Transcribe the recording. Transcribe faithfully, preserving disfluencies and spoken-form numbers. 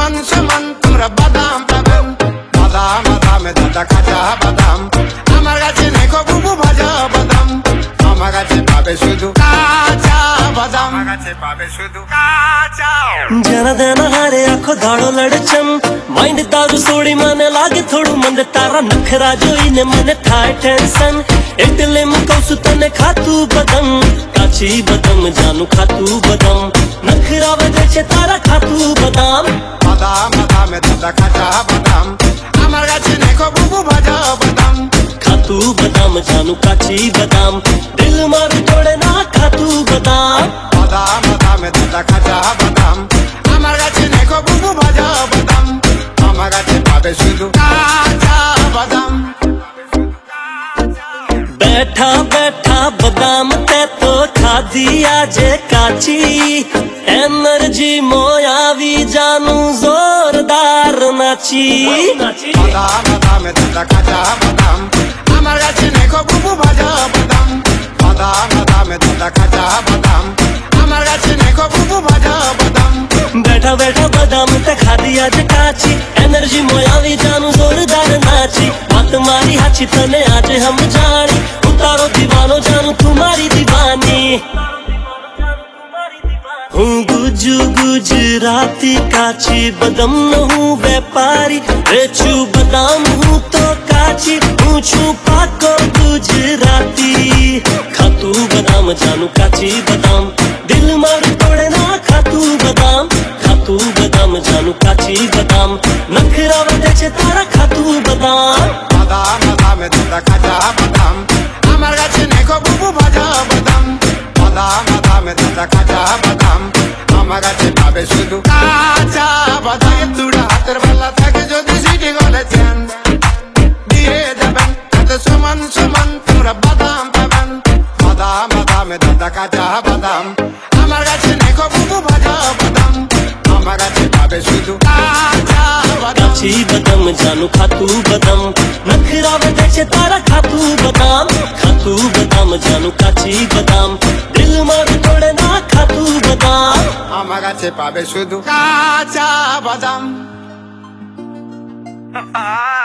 সমান সমান তোমরা বাদাম পাবেন। বাদাম বাদামে দাদা কাঁচা বাদাম, আমার কাছে নেই বুবু ভাজা বাদাম, আমার কাছে পাবে শুধু কাঁচা बादाम जना देना हारे आखो दाड़ो लड़चम माइंड तारू सोड़ी माने लागे थोड़ू मंद तारा नखरा जो इने मने थाय टेंशन इटले मुकौसु तने खातू बदम काची बदम जानू खातू बदम नखरा वजह छे तारा खातू बदाम बादाम बादाम दादा काचा बादाम আমার কাছে নেই বুবু ভাজা বাদাম खातू बदाम जानू काची बदाम दिल मारू तोड़े ना खातू बदाम बादाम बादाम दादा काचा बादाम আমার কাছে নেই বুবু ভাজা বাদাম আমার কাছে পাবে শুধু কাঁচা বাদাম बैठा बैठा बादाम ते तो खा दिया जे काची एनर्जी मोयावी जानू जोरदार नाची बादाम बादाम दादा काचा बादाम আমার কাছে নেই বুবু ভাজা বাদাম বাদাম বাদাম দাদা কাঁচা বাদাম আমার কাছে নেই বুবু ভাজা বাদাম बैठा बैठा बादाम ते खा दिया जे काची एनर्जी मोयावी जानू जोरदार नाची बात मारी हाची तने आज हम जानी उतारो दीवानो जानू तुम्हारी दीवानी हूँ गुजू गुजराती काची बदम न हूँ व्यापारी रेचू बादाम हूँ तो काची हूँ छू पाको गुजराती खातू बादाम जानू काची बादाम दिल मारू तोड़े ना खातू बादाम खातू बादाम जानू काची बादाम नखरा वजह छे तारा खातू बादाम बादाम बादाम दादा काचा बादाम আমার কাছে নেই বুবু ভাজা বাদাম বাদাম বাদাম দাদা কাঁচা বাদাম আমার কাছে পাবে শুধু কাঁচা বাদাম দুটা হাতের বেলা থাকে যদি সিটি গলেছেন দিয়ে যাবেন তাতে সমান সমান তোমরা বাদাম পাবেন বাদাম বাদাম দাদা কাঁচা বাদাম আমার কাছে নেই বুবু ভাজা বাদাম আমার কাছে পাবে শুধু কাঁচা বাদাম काची बदम जानू खातू बदम नखरा वजह छे तारा खातू बदाम खातू बदाम जानू काची बदाम दिल मारू तोड़े ना खातू बदाम আমার কাছে পাবে শুধু কাঁচা বাদাম